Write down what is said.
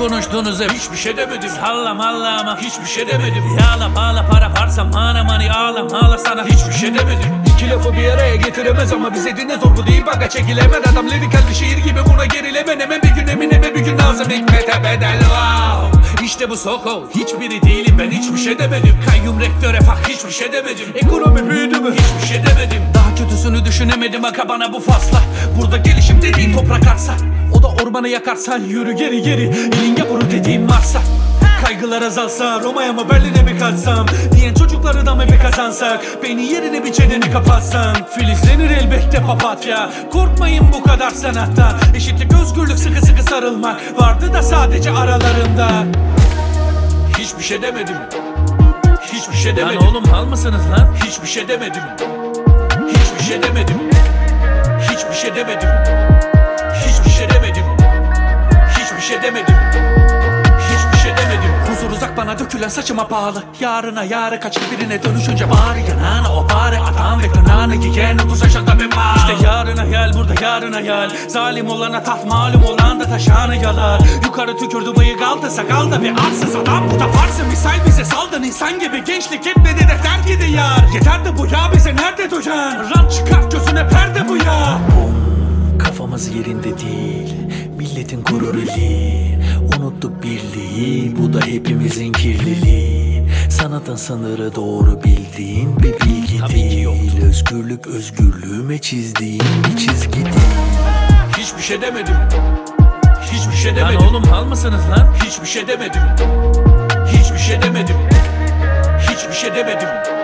konuştunuz hep? Hiçbir şey demedim. Salla malla ama Hiçbir şey demedim. yağla bağla para varsa mana mani ağla sana. Hiçbir şey demedim. İki lafı bir araya getiremez ama bize dinle zor bu değil baga çekilemez. Adam lirikal bir şiir gibi buna gerileme. Neme bir gün Emineme bir gün Nazım Hikmet'e bedel. Wow. İşte bu Soko. Hiçbiri değilim ben, hiçbir şey demedim. Kayyum rektöre fak, hiçbir şey demedim. Ekonomi büyüdü mü? Hiçbir şey demedim. Daha kötüsünü düşünemedim aga, bana bu fasla. Burada gelişim dediğin toprak arsa. O da ormanı yakarsan yürü geri geri. Elin yapuru dediğim varsa. Kaygılar azalsa Roma'ya mı Berlin'e mi kaçsam diyen çocukları da mı bir kazansak. Beni yerine bir çeneni kapatsan filizlenir elbette papatya. Korkmayın bu kadar sanatta. Eşitlik, özgürlük, sıkı sıkı sarılmak vardı da sadece aralarında. Hiçbir şey demedim. Hiçbir şey demedim. Lan oğlum mal mısınız lan? Hiçbir şey demedim. Hiçbir şey demedim. Hiçbir şey demedim. Hiçbir şey demedim. Hiçbir şey demedim. Hiçbir şey demedim. Huzur uzak bana dökülen saçıma pahalı. Yarına yarı kaçıp birine dönüşünce bari yanağına o bari adam ve gırnağını giyen otuz aşağıda ben mal. İşte yarın hayal burada yarın hayal. Zalim olana taht malum olan da taşağını yalar. Yukarı tükürdü bıyık altı sakal da bir arsız adam. Bu da farsı misal bize saldın insan gibi. Gençlik etmedi defter gidi yar. Yeter de bu ya bize nerede duyan. Rant çıkar gözüne perde bu ya. Kafamız yerinde değil, milletin gururili. Unuttuk birliği, bu da hepimizin kirliliği. Sanatın sınırı doğru bildiğin bir bilgi değil. Özgürlük özgürlüğüme çizdiğin bir çizgi değil. Hiçbir şey demedim. Hiçbir şey demedim. Lan oğlum mal mısınız lan? Hiçbir şey demedim. Hiçbir şey demedim. Hiçbir şey demedim.